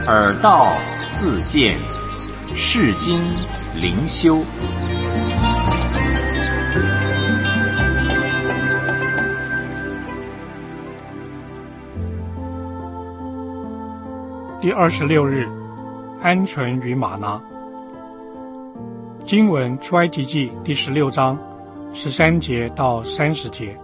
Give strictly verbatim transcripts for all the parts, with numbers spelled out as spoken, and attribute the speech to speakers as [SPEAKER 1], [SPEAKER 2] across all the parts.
[SPEAKER 1] 耳道自见，世经灵修。
[SPEAKER 2] 第二十六日，鹌鹑与玛拿。经文出埃及记第十六章十三节到三十节。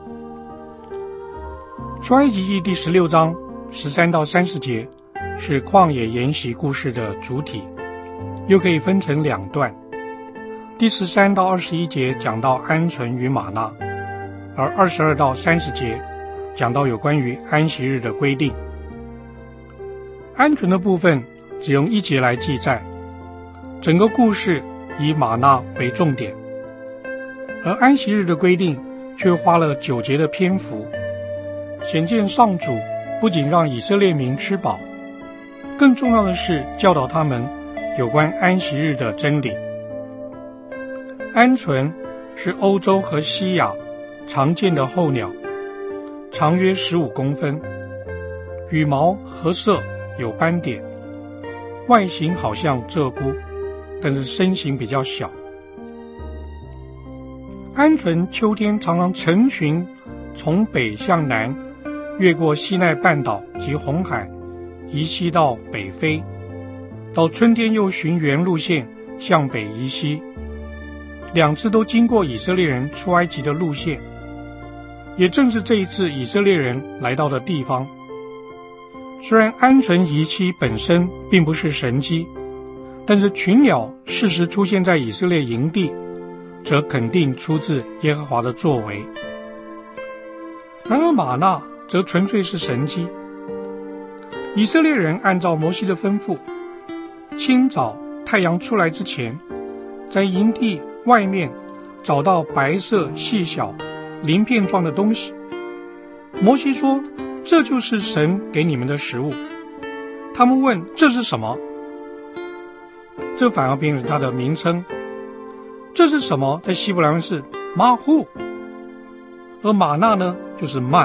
[SPEAKER 2] 出埃及记第十六章十三到三十节是旷野筵席故事的主体，又可以分成两段。第十三到二十一节讲到鹌鹑与玛拿，而二十二到三十节讲到有关于安息日的规定。鹌鹑的部分只用一节来记载，整个故事以玛拿为重点，而安息日的规定却花了九节的篇幅，显见上主不仅让以色列民吃饱，更重要的是教导他们有关安息日的真理。鹌鹑是欧洲和西亚常见的候鸟，长约十五公分，羽毛褐色有斑点，外形好像鹧鸪，但是身形比较小。鹌鹑秋天常常成群从北向南越过西奈半岛及红海，移西到北非，到春天又循原路线向北移西，两次都经过以色列人出埃及的路线，也正是这一次以色列人来到的地方。虽然鹌鹑遗栖本身并不是神迹，但是群鸟适时出现在以色列营地，则肯定出自耶和华的作为。然而玛纳则纯粹是神迹。以色列人按照摩西的吩咐，清早太阳出来之前，在营地外面找到白色细小鳞片状的东西。摩西说，这就是神给你们的食物。他们问，这是什么？这反而变成它的名称。这是什么？在希伯来文是马户，而玛纳呢，就是曼。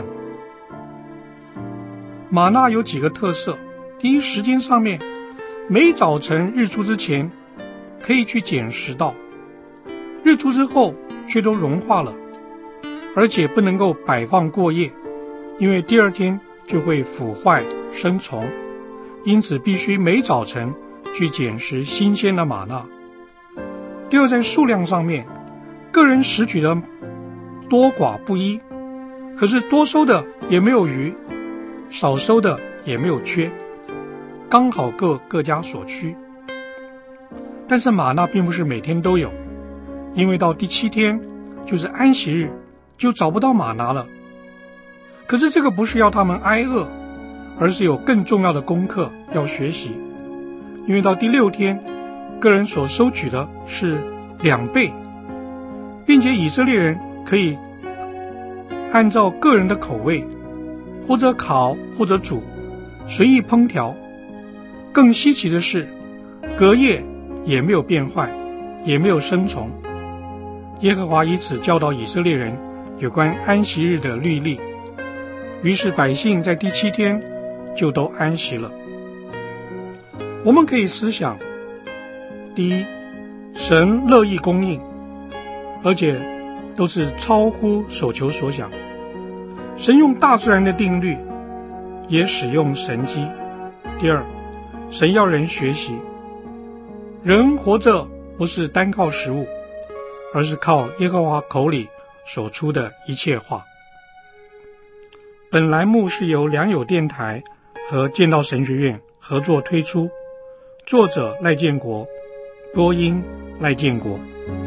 [SPEAKER 2] 玛纳有几个特色。第一，时间上面，每早晨日出之前可以去捡拾到，日出之后却都融化了，而且不能够摆放过夜，因为第二天就会腐坏生虫，因此必须每早晨去捡拾新鲜的玛纳。第二，在数量上面，个人拾取的多寡不一，可是多收的也没有余，少收的也没有缺，刚好各各家所需。但是玛纳并不是每天都有，因为到第七天就是安息日，就找不到玛纳了。可是这个不是要他们挨饿，而是有更重要的功课要学习。因为到第六天，个人所收取的是两倍，并且以色列人可以按照个人的口味，或者烤或者煮，随意烹调。更稀奇的是，隔夜也没有变坏，也没有生虫。耶和华以此教导以色列人有关安息日的律例，于是百姓在第七天就都安息了。我们可以思想，第一，神乐意供应，而且都是超乎所求所想。神用大自然的定律，也使用神迹。第二，神要人学习，人活着不是单靠食物，而是靠耶和华口里所出的一切话。本栏目是由良友电台和建道神学院合作推出，作者赖建国，播音赖建国。